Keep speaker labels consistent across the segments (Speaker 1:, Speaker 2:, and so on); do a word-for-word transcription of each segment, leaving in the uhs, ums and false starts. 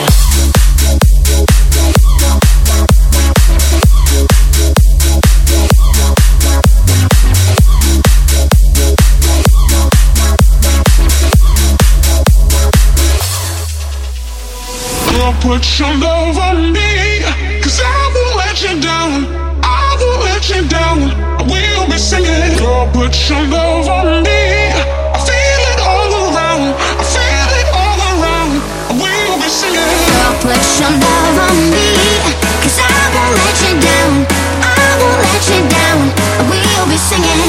Speaker 1: Put your love on me, cause I won't let you down. I won't let you down. I will be singing. Girl, put your love on me. I feel it all around. I feel it all around. I will be singing.
Speaker 2: Girl, put your love on me, cause I won't let you down. I won't let you down. I will be singing.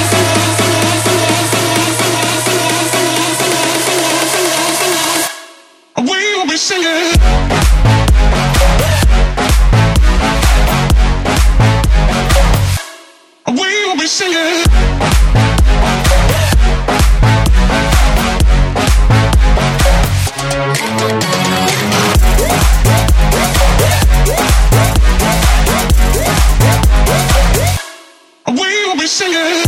Speaker 1: I will be singing. We'll be singing. We'll be singing.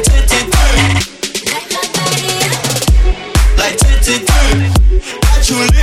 Speaker 3: Actually